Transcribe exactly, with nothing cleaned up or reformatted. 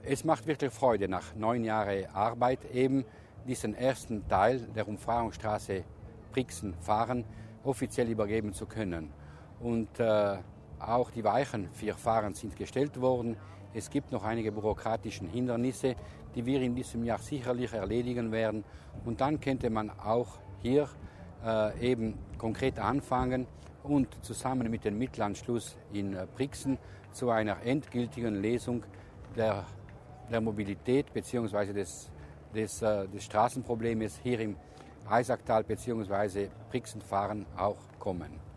Es macht wirklich Freude, nach neun Jahren Arbeit eben diesen ersten Teil der Umfahrungsstraße Brixen-Fahren offiziell übergeben zu können. Und äh, auch die Weichen für Fahren sind gestellt worden. Es gibt noch einige bürokratische Hindernisse, die wir in diesem Jahr sicherlich erledigen werden. Und dann könnte man auch hier äh, eben konkret anfangen und zusammen mit dem Mittelanschluss in äh, Brixen zu einer endgültigen Lesung der, der Mobilität bzw. des, des, äh, des Straßenproblems hier im Eisacktal bzw. Brixen-Fahren auch kommen.